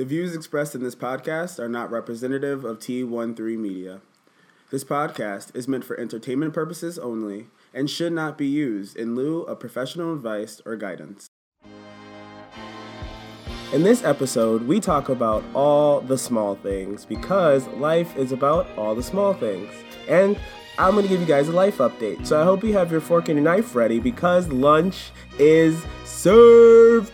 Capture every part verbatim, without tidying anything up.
The views expressed in this podcast are not representative of T thirteen Media. This podcast is meant for entertainment purposes only and should not be used in lieu of professional advice or guidance. In this episode, we talk about all the small things because life is about all the small things. And I'm going to give you guys a life update. So I hope you have your fork and your knife ready because lunch is served.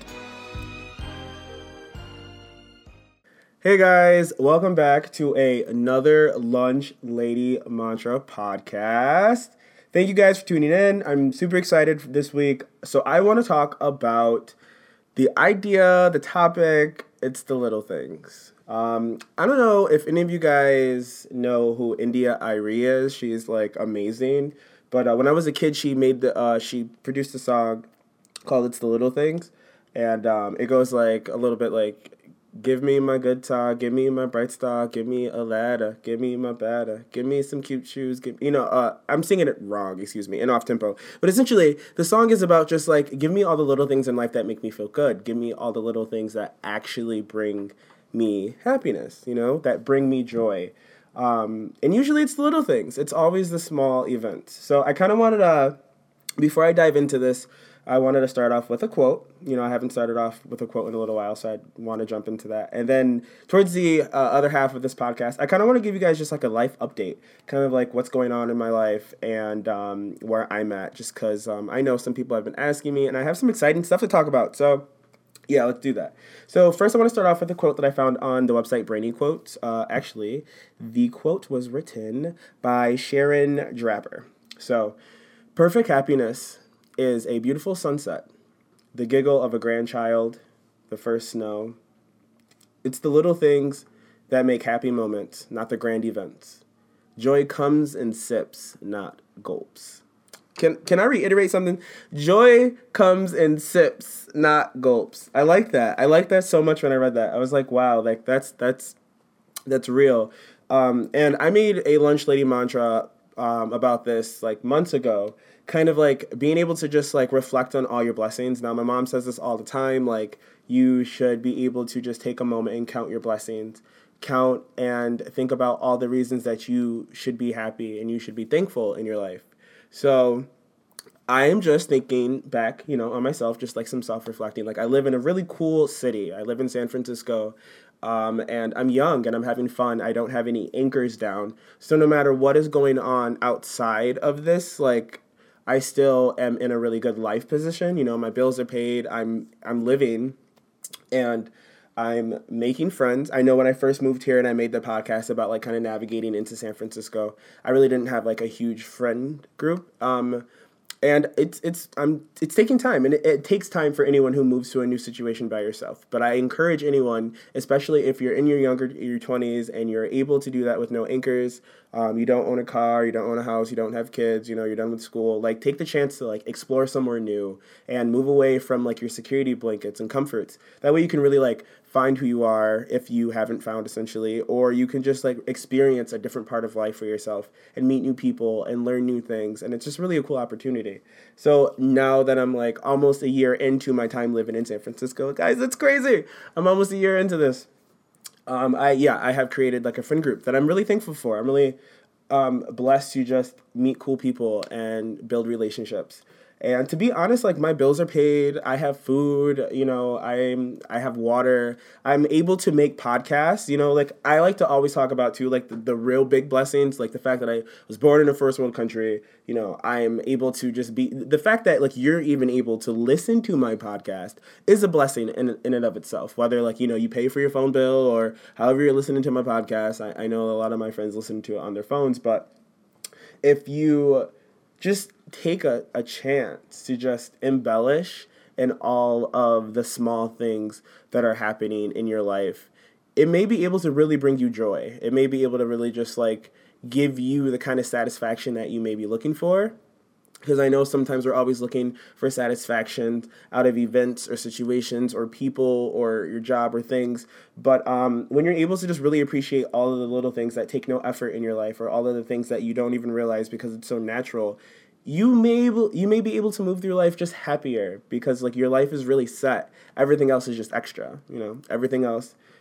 Hey guys, welcome back to a, another Lunch Lady Mantra podcast. Thank you guys for tuning in. I'm super excited for this week. So I want to talk about the idea, the topic, it's the little things. Um, I don't know if any of you guys know who India Arie is. She's like amazing. But uh, when I was a kid, she made the uh, she produced a song called "It's the Little Things," and um, it goes like a little bit like, "Give me my guitar, give me my bright star, give me a ladder, give me my batter, give me some cute shoes." Give, you know, uh, I'm singing it wrong, excuse me, and off tempo. But essentially, the song is about just like, give me all the little things in life that make me feel good. Give me all the little things that actually bring me happiness, you know, that bring me joy. Um, and usually it's the little things. It's always the small events. So I kind of wanted to, before I dive into this, I wanted to start off with a quote. You know, I haven't started off with a quote in a little while, so I want to jump into that. And then towards the uh, other half of this podcast, I kind of want to give you guys just like a life update, kind of like what's going on in my life and um, where I'm at, just because um, I know some people have been asking me, and I have some exciting stuff to talk about. So yeah, let's do that. So first, I want to start off with a quote that I found on the website Brainy Quotes. Uh, actually, the quote was written by Sharon Draper. So, perfect happiness is a beautiful sunset, the giggle of a grandchild, the first snow. It's the little things that make happy moments, not the grand events. Joy comes in sips, not gulps. Can can I reiterate something? Joy comes in sips, not gulps. I like that. I like that so much when I read that. I was like, wow, like that's that's that's real. Um, and I made a Lunch Lady mantra um, about this like months ago. Kind of like being able to just like reflect on all your blessings. Now, my mom says this all the time, like you should be able to just take a moment and count your blessings, count and think about all the reasons that you should be happy and you should be thankful in your life. So I am just thinking back, you know, on myself, just like some self-reflecting. Like I live in a really cool city. I live in San Francisco. Um, and I'm young and I'm having fun. I don't have any anchors down. So no matter what is going on outside of this, like I still am in a really good life position. You know, my bills are paid. I'm I'm living, and I'm making friends. I know when I first moved here and I made the podcast about like kind of navigating into San Francisco, I really didn't have like a huge friend group. Um, and it's it's I'm it's taking time, and it, it takes time for anyone who moves to a new situation by yourself. But I encourage anyone, especially if you're in your younger your twenties and you're able to do that with no anchors. Um, you don't own a car, you don't own a house, you don't have kids, you know, you're done with school. Like, take the chance to, like, explore somewhere new and move away from, like, your security blankets and comforts. That way you can really, like, find who you are if you haven't found, essentially. Or you can just, like, experience a different part of life for yourself and meet new people and learn new things. And it's just really a cool opportunity. So now that I'm, like, almost a year into my time living in San Francisco, guys, it's crazy. I'm almost a year into this. Um, I yeah, I have created like a friend group that I'm really thankful for. I'm really um, blessed to just meet cool people and build relationships. And to be honest, like my bills are paid. I have food, you know, I'm I have water. I'm able to make podcasts, you know, like I like to always talk about too, like the, the real big blessings, like the fact that I was born in a first world country, you know, I'm able to just be the fact that like you're even able to listen to my podcast is a blessing in in and of itself. Whether like, you know, you pay for your phone bill or however you're listening to my podcast. I, I know a lot of my friends listen to it on their phones, but if you just take a, a chance to just embellish in all of the small things that are happening in your life, it may be able to really bring you joy. It may be able to really just like give you the kind of satisfaction that you may be looking for. Because I know sometimes we're always looking for satisfaction out of events or situations or people or your job or things. But um, when you're able to just really appreciate all of the little things that take no effort in your life or all of the things that you don't even realize because it's so natural, you may able, you may be able to move through life just happier because like your life is really set. Everything else is just extra, you know, everything else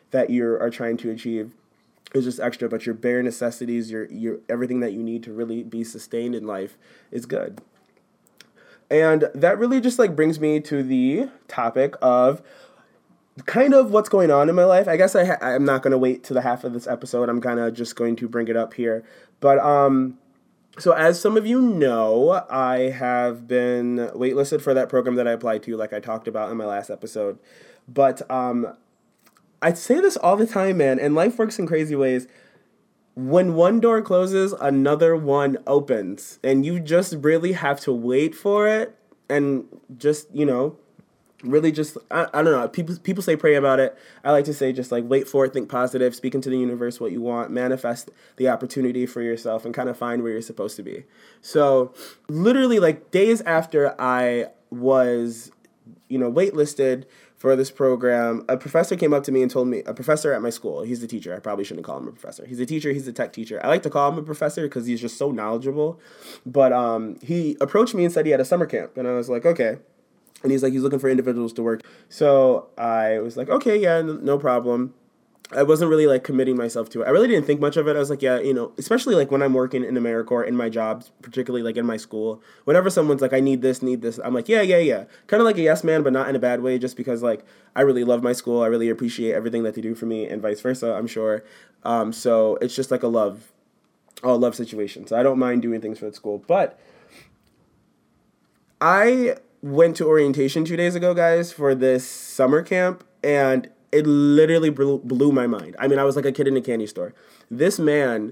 that you are trying to achieve is just extra, but your bare necessities, your your everything that you need to really be sustained in life is good. And that really just like brings me to the topic of kind of what's going on in my life. I guess I ha- I'm not going to wait to the half of this episode. I'm kind of just going to bring it up here. But um so as some of you know, I have been waitlisted for that program that I applied to, like I talked about in my last episode. But um I say this all the time, man, and life works in crazy ways. When one door closes, another one opens, and you just really have to wait for it and just, you know, really just, I, I don't know, people people say pray about it. I like to say just like wait for it, think positive, speak into the universe what you want, manifest the opportunity for yourself, and kind of find where you're supposed to be. So literally like days after I was, you know, waitlisted for this program, a professor came up to me and told me, a professor at my school, he's the teacher, I probably shouldn't call him a professor. He's a teacher, he's a tech teacher. I like to call him a professor because he's just so knowledgeable. But um, he approached me and said he had a summer camp, and I was like, okay. And he's like, he's looking for individuals to work. So I was like, okay, yeah, n- no problem. I wasn't really like committing myself to it. I really didn't think much of it. I was like, yeah, you know, especially like when I'm working in AmeriCorps in my jobs, particularly like in my school, whenever someone's like, I need this, need this, I'm like, yeah, yeah, yeah. Kind of like a yes man, but not in a bad way, just because like I really love my school. I really appreciate everything that they do for me and vice versa, I'm sure. Um, so it's just like a love, a love situation. So I don't mind doing things for the school. But I went to orientation two days ago, guys, for this summer camp, and it literally blew, blew my mind. I mean, I was like a kid in a candy store. This man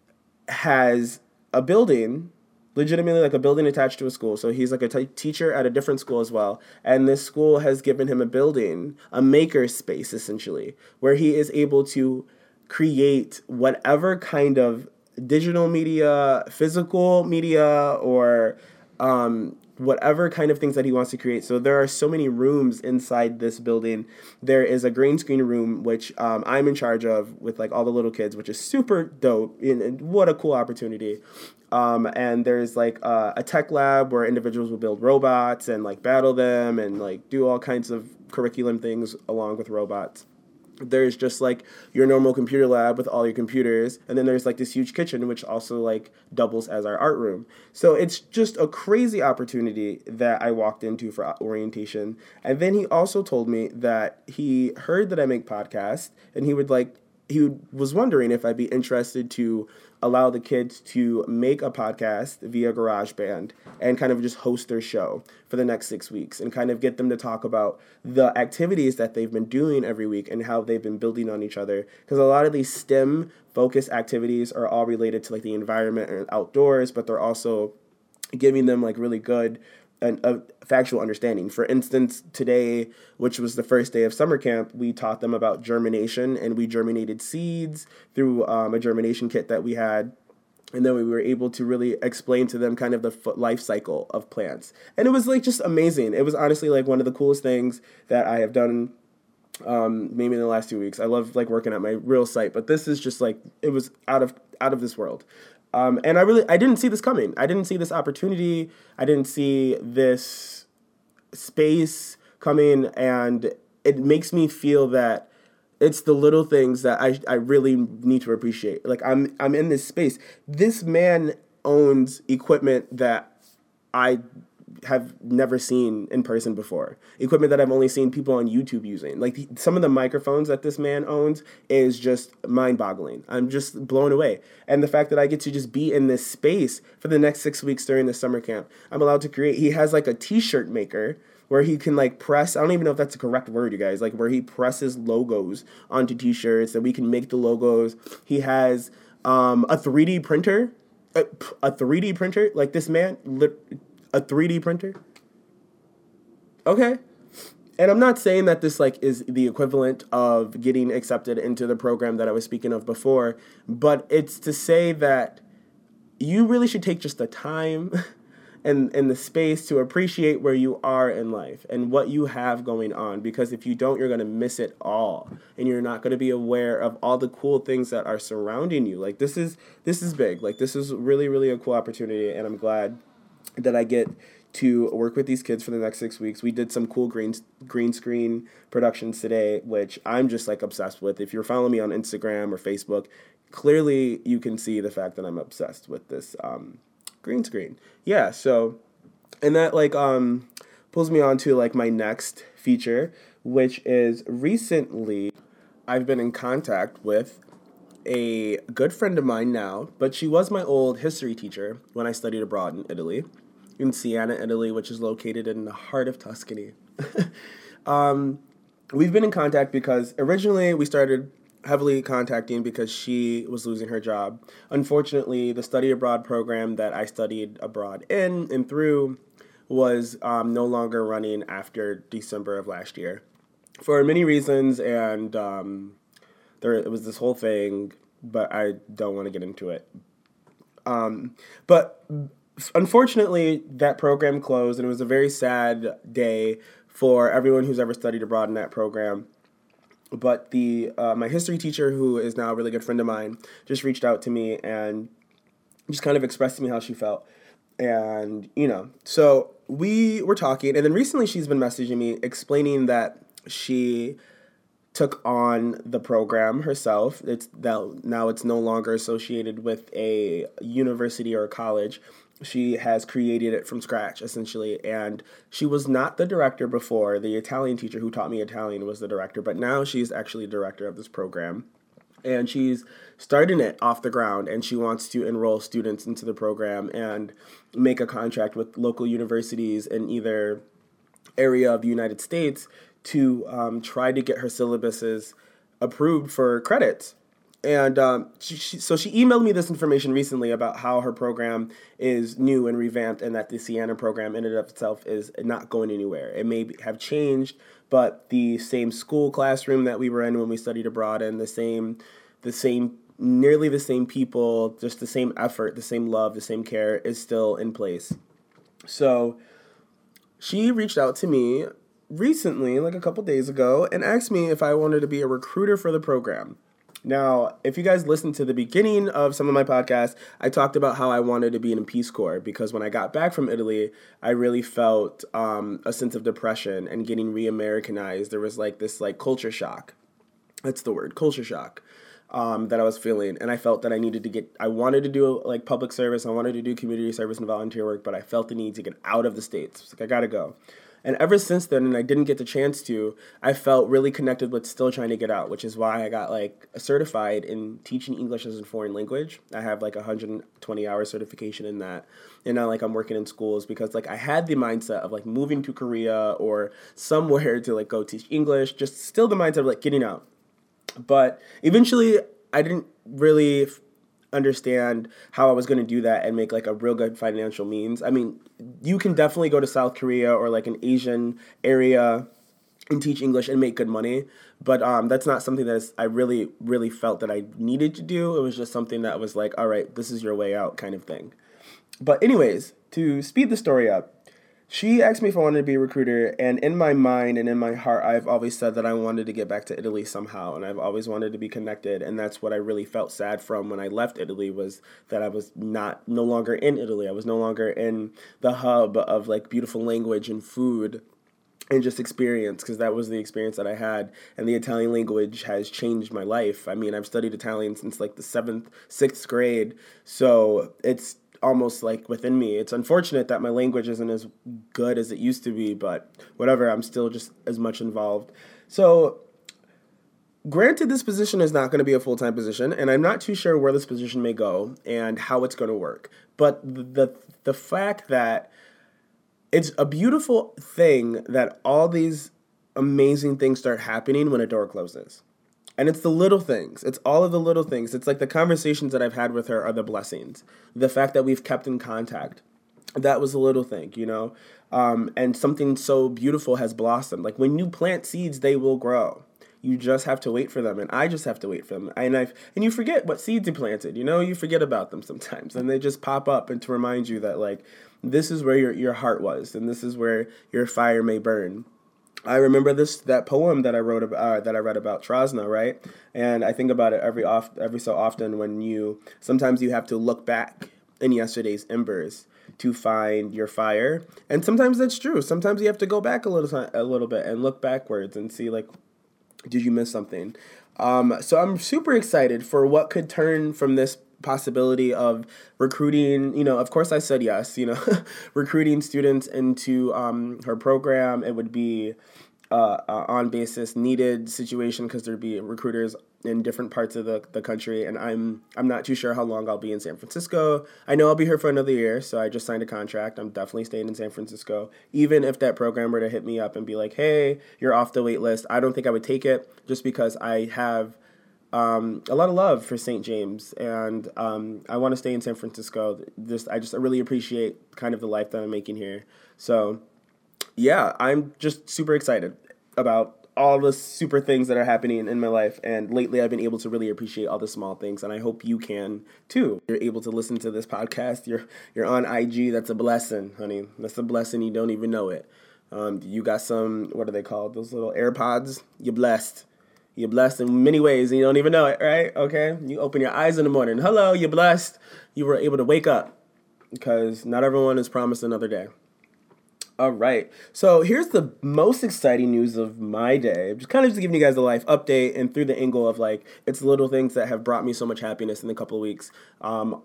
has a building, legitimately like a building attached to a school. So he's like a t- teacher at a different school as well. And this school has given him a building, a maker space essentially, where he is able to create whatever kind of digital media, physical media, or um, whatever kind of things that he wants to create. So there are so many rooms inside this building. There is a green screen room, which um, I'm in charge of with like all the little kids, which is super dope. And what a cool opportunity. Um, and there's like uh, a tech lab where individuals will build robots and like battle them and like do all kinds of curriculum things along with robots. There's just like your normal computer lab with all your computers, and then there's like this huge kitchen which also like doubles as our art room. So it's just a crazy opportunity that I walked into for orientation. And then he also told me that he heard that I make podcasts, and he would like he was wondering if I'd be interested to allow the kids to make a podcast via GarageBand and kind of just host their show for the next six weeks and kind of get them to talk about the activities that they've been doing every week and how they've been building on each other. Because a lot of these STEM focused activities are all related to like the environment and outdoors, but they're also giving them like really good and a factual understanding. For instance, today, which was the first day of summer camp, we taught them about germination, and we germinated seeds through um, a germination kit that we had. And then we were able to really explain to them kind of the life cycle of plants. And it was like just amazing. It was honestly like one of the coolest things that I have done um, maybe in the last two weeks. I love like working at my real site, but this is just like, it was out of out of this world. Um, and I really, I didn't see this coming. I didn't see this opportunity. I didn't see this space coming, and it makes me feel that it's the little things that I, I really need to appreciate. Like I'm, I'm in this space. This man owns equipment that I have never seen in person before. Equipment that I've only seen people on YouTube using. Like the, some of the microphones that this man owns is just mind-boggling. I'm just blown away. And the fact that I get to just be in this space for the next six weeks during the summer camp, I'm allowed to create. He has like a t-shirt maker where he can like press, I don't even know if that's the correct word, you guys, like where he presses logos onto t-shirts and we can make the logos. He has um, a three D printer, a, a three D printer, like this man, a three D printer. Okay. And I'm not saying that this like is the equivalent of getting accepted into the program that I was speaking of before, but it's to say that you really should take just the time and, and the space to appreciate where you are in life and what you have going on, because if you don't, you're going to miss it all, and you're not going to be aware of all the cool things that are surrounding you. Like this is this is big. Like this is really, really a cool opportunity, and I'm glad that I get to work with these kids for the next six weeks. We did some cool green green screen productions today, which I'm just like obsessed with. If you're following me on Instagram or Facebook, clearly you can see the fact that I'm obsessed with this um, green screen. Yeah, so, and that like um, pulls me on to like my next feature, which is recently I've been in contact with a good friend of mine now, but she was my old history teacher when I studied abroad in Italy, in Siena, Italy, which is located in the heart of Tuscany. um, we've been in contact because originally we started heavily contacting because she was losing her job. Unfortunately, the study abroad program that I studied abroad in and through was um, no longer running after December of last year for many reasons, and um, there it was this whole thing, but I don't want to get into it. Um, but unfortunately, that program closed, and it was a very sad day for everyone who's ever studied abroad in that program. But the uh, my history teacher, who is now a really good friend of mine, just reached out to me and just kind of expressed to me how she felt. And, you know, so we were talking, and then recently she's been messaging me explaining that she took on the program herself. It's now, now it's no longer associated with a university or a college. She has created it from scratch, essentially, and she was not the director before. The Italian teacher who taught me Italian was the director, but now she's actually director of this program. And she's starting it off the ground, and she wants to enroll students into the program and make a contract with local universities in either area of the United States to um, try to get her syllabuses approved for credits. And um, she, she, so she emailed me this information recently about how her program is new and revamped, and that the Siena program in and of itself is not going anywhere. It may be, have changed, but the same school classroom that we were in when we studied abroad, and the same, the same, nearly the same people, just the same effort, the same love, the same care is still in place. So she reached out to me recently, like a couple days ago, and asked me if I wanted to be a recruiter for the program. Now, if you guys listened to the beginning of some of my podcasts, I talked about how I wanted to be in Peace Corps because when I got back from Italy, I really felt um, a sense of depression and getting re-Americanized. There was like this like culture shock. That's the word, culture shock, um, that I was feeling. And I felt that I needed to get, I wanted to do like public service. I wanted to do community service and volunteer work, but I felt the need to get out of the States. It's like, I gotta go. And ever since then, and I didn't get the chance to, I felt really connected with still trying to get out, which is why I got like certified in teaching English as a foreign language. I have like a one hundred twenty hour certification in that. And now like I'm working in schools because like I had the mindset of like moving to Korea or somewhere to like go teach English, just still the mindset of like getting out. But eventually I didn't really understand how I was going to do that and make like a real good financial means. I mean, you can definitely go to South Korea or like an Asian area and teach English and make good money, but um, that's not something that I really, really felt that I needed to do. It was just something that was like, all right, this is your way out kind of thing. But anyways, to speed the story up, she asked me if I wanted to be a recruiter, and in my mind and in my heart, I've always said that I wanted to get back to Italy somehow, and I've always wanted to be connected, and that's what I really felt sad from when I left Italy, was that I was not no longer in Italy. I was no longer in the hub of like beautiful language and food and just experience, because that was the experience that I had, and the Italian language has changed my life. I mean, I've studied Italian since like the seventh, sixth grade, so it's almost like within me. It's unfortunate that my language isn't as good as it used to be, but whatever, I'm still just as much involved. So granted, this position is not going to be a full-time position, and I'm not too sure where this position may go and how it's going to work. But the the fact that it's a beautiful thing that all these amazing things start happening when a door closes. And it's the little things. It's all of the little things. It's like the conversations that I've had with her are the blessings. The fact that we've kept in contact. That was a little thing, you know. Um, and something so beautiful has blossomed. Like when you plant seeds, they will grow. You just have to wait for them. And I just have to wait for them. And I've and you forget what seeds you planted. You know, you forget about them sometimes. And they just pop up and to remind you that like this is where your, your heart was. And this is where your fire may burn. I remember this that poem that I wrote about uh, that I read about Trasna, right? And I think about it every off every so often when you sometimes you have to look back in yesterday's embers to find your fire. And sometimes that's true. Sometimes you have to go back a little time, a little bit and look backwards and see, like, did you miss something? Um, so I'm super excited for what could turn from this possibility of recruiting, you know, of course I said yes, you know, recruiting students into um, her program. It would be uh, uh, on basis needed situation because there'd be recruiters in different parts of the, the country, and I'm I'm not too sure how long I'll be in San Francisco. I know I'll be here for another year, so I just signed a contract. I'm definitely staying in San Francisco. Even if that program were to hit me up and be like, hey, you're off the wait list, I don't think I would take it just because I have um, a lot of love for Saint James, and um, I want to stay in San Francisco. Just I just I really appreciate kind of the life that I'm making here. So yeah, I'm just super excited about all the super things that are happening in my life. And lately I've been able to really appreciate all the small things, and I hope you can too. You're able to listen to this podcast. You're you're on I G. That's a blessing, honey. That's a blessing. You don't even know it. Um, you got some, what are they called? Those little AirPods. You're blessed. You're blessed in many ways, and you don't even know it, right? Okay? You open your eyes in the morning. Hello, you're blessed. You were able to wake up, because not everyone is promised another day. All right. So here's the most exciting news of my day. Just kind of just giving you guys a life update, and through the angle of, like, it's little things that have brought me so much happiness in a couple of weeks. Um,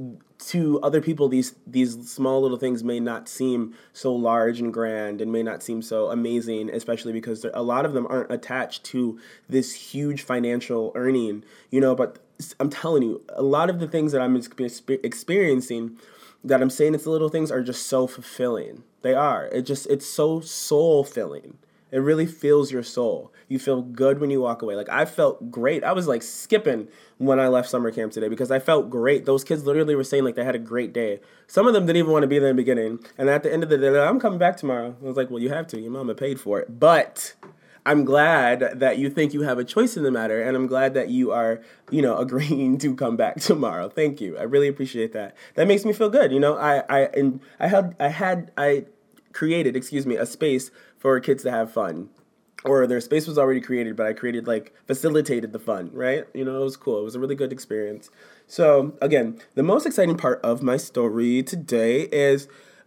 to other people, these these small little things may not seem so large and grand and may not seem so amazing, especially because a lot of them aren't attached to this huge financial earning, you know, but I'm telling you, a lot of the things that I'm experiencing, that I'm saying it's the little things, are just so fulfilling. They are. It just, it's so soul filling. It really fills your soul. You feel good when you walk away. Like, I felt great. I was like skipping when I left summer camp today because I felt great. Those kids literally were saying like they had a great day. Some of them didn't even want to be there in the beginning. And at the end of the day, they're like, I'm coming back tomorrow. I was like, well, you have to. Your mama paid for it. But I'm glad that you think you have a choice in the matter, and I'm glad that you are, you know, agreeing to come back tomorrow. Thank you. I really appreciate that. That makes me feel good. You know, I I and I had I had I created, excuse me, a space for kids to have fun. Or their space was already created, but I created, like, facilitated the fun, right? You know, it was cool. It was a really good experience. So, again, the most exciting part of my story today is,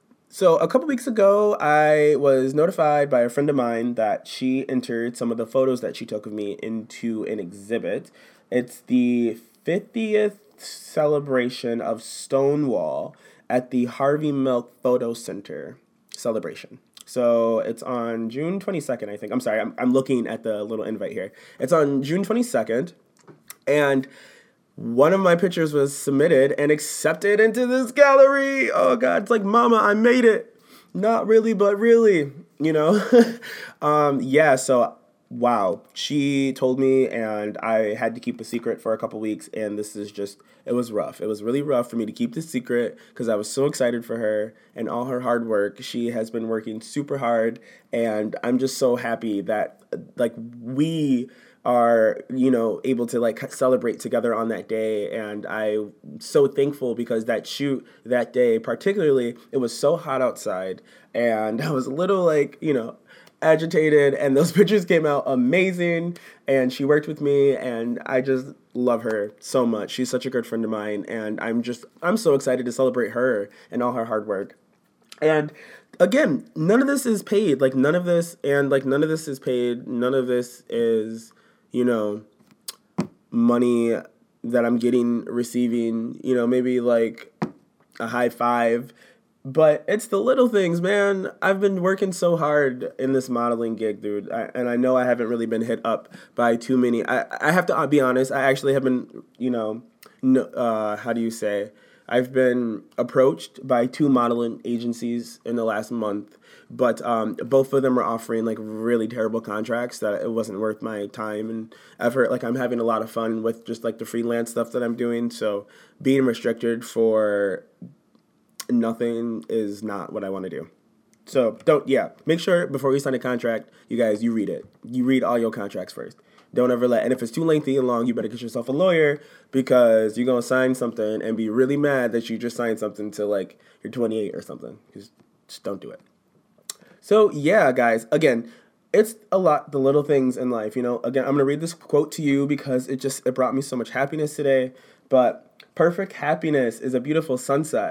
so a couple weeks ago, I was notified by a friend of mine that she entered some of the photos that she took of me into an exhibit. It's the fiftieth celebration of Stonewall at the Harvey Milk Photo Center celebration. So it's on June twenty-second, I think. I'm sorry, I'm I'm looking at the little invite here. It's on June twenty-second, and one of my pictures was submitted and accepted into this gallery. Oh, God, it's like, mama, I made it. Not really, but really, you know? um, yeah, so, wow. She told me, and I had to keep a secret for a couple weeks, and this is just, it was rough. It was really rough for me to keep this secret because I was so excited for her and all her hard work. She has been working super hard, and I'm just so happy that, like, we are, you know, able to, like, celebrate together on that day. And I'm so thankful because that shoot that day, particularly, it was so hot outside, and I was a little, like, you know, agitated, and those pictures came out amazing, and she worked with me, and I just love her so much. She's such a good friend of mine, and I'm just, I'm so excited to celebrate her and all her hard work. And again, none of this is paid, like, none of this, and, like, none of this is paid, none of this is, you know, money that I'm getting, receiving, you know, maybe, like, a high five. But it's the little things, man. I've been working so hard in this modeling gig, dude. I, and I know I haven't really been hit up by too many. I, I have to be honest. I actually have been, you know, no, uh, how do you say? I've been approached by two modeling agencies in the last month. But um, both of them are offering, like, really terrible contracts that it wasn't worth my time and effort. Like, I'm having a lot of fun with just, like, the freelance stuff that I'm doing. So being restricted for nothing is not what I want to do. So don't, yeah, make sure before you sign a contract, you guys, you read it. You read all your contracts first. Don't ever let, and if it's too lengthy and long, you better get yourself a lawyer because you're going to sign something and be really mad that you just signed something till, like, you're twenty-eight or something. Just, just don't do it. So yeah, guys, again, it's a lot, the little things in life, you know. Again, I'm going to read this quote to you because it just, it brought me so much happiness today. But perfect happiness is a beautiful sunset,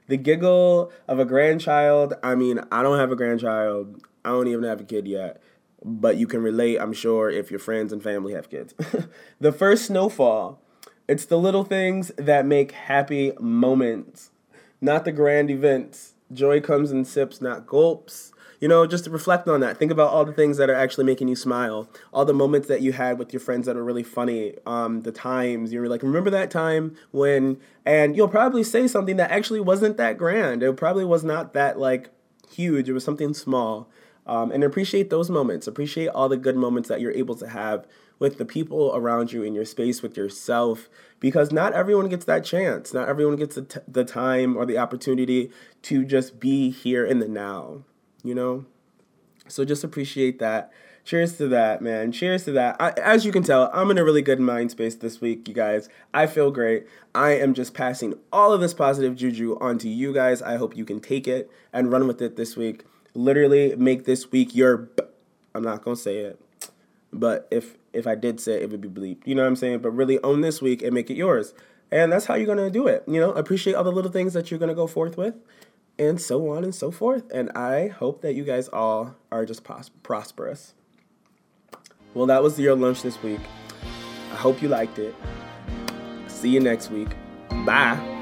The giggle of a grandchild. I mean, I don't have a grandchild. I don't even have a kid yet. But you can relate, I'm sure, if your friends and family have kids. The first snowfall. It's the little things that make happy moments, not the grand events. Joy comes in sips, not gulps. You know, just to reflect on that. Think about all the things that are actually making you smile. All the moments that you had with your friends that are really funny. Um, the times you were like, remember that time when, and you'll probably say something that actually wasn't that grand. It probably was not that like huge. It was something small. Um, and appreciate those moments. Appreciate all the good moments that you're able to have with the people around you in your space, with yourself, because not everyone gets that chance. Not everyone gets the, t- the time or the opportunity to just be here in the now, you know? So just appreciate that. Cheers to that, man. Cheers to that. I, as you can tell, I'm in a really good mind space this week, you guys. I feel great. I am just passing all of this positive juju onto you guys. I hope you can take it and run with it this week. Literally make this week your b- I'm not going to say it. But if if I did say it, it would be bleeped. You know what I'm saying? But really own this week and make it yours. And that's how you're going to do it. You know, appreciate all the little things that you're going to go forth with. And so on and so forth. And I hope that you guys all are just pros- prosperous. Well, that was your lunch this week. I hope you liked it. See you next week. Bye.